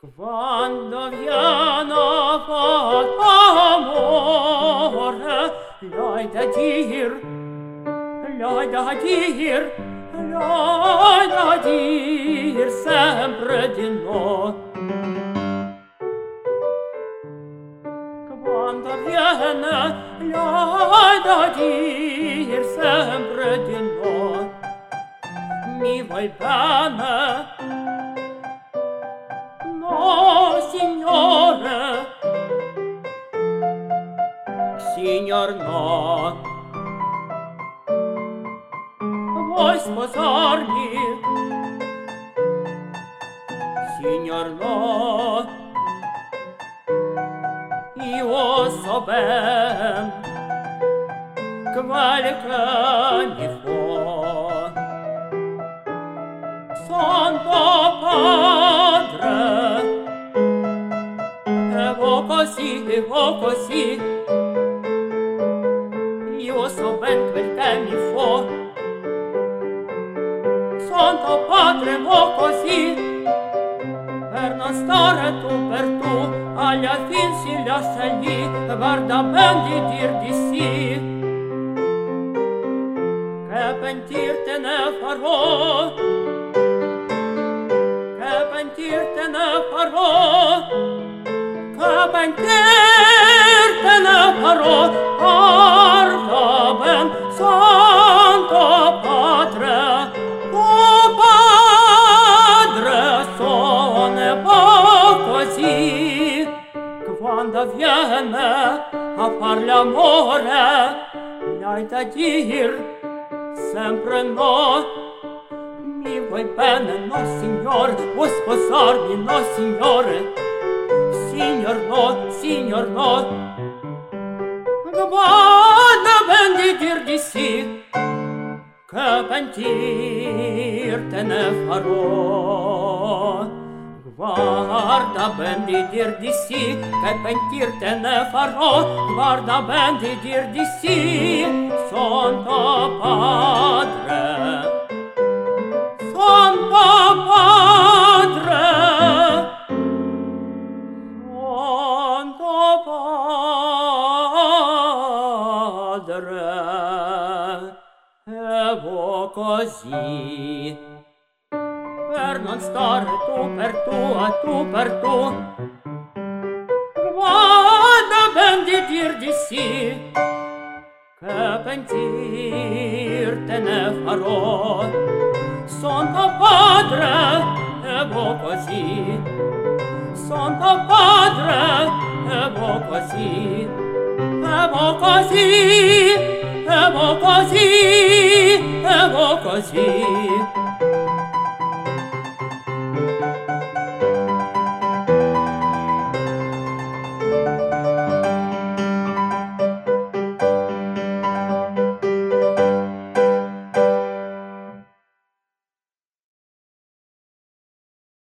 Quando viene fatto amore, l'hai da dir, l'hai da dir, l'hai da dir sempre di no. Quando viene, l'hai da dir sempre di no. Mi vuoi bene? No, signore, signor no. Vuoi sposarmi? Signor no. Io so ben quel che mi fa. Santo Padre, e vo così, io so ben quel che mi fa. Santo Padre, vo così, per non stare tu per tu, alla fin si lascia lì, guarda ben di dir di sì, che pentir te ne farò, che pentir te ne farò, che pentir te ne farò, guarda ben, Santo Padre, oh Padre, sono così, quando viene a far l'amore, l'hai da dir sempre no. Mi vuoi bene, no signor, vuoi sposarmi, no signore, signor no, signor no. Guarda ben di dir di sì, che pentir te ne farò. Guarda ben di dir di sì, che pentir te ne farò. Guarda ben di dir di sì, Santo Padre, Santo Padre, Santo Padre, e vo così, per non stare tu per tu, a tu per tu. Guarda ben di dir di sì, che pentir te ne farò. Santo Padre, e vo così, Santo Padre, e vo così, e vo così, e vo così, e vo così.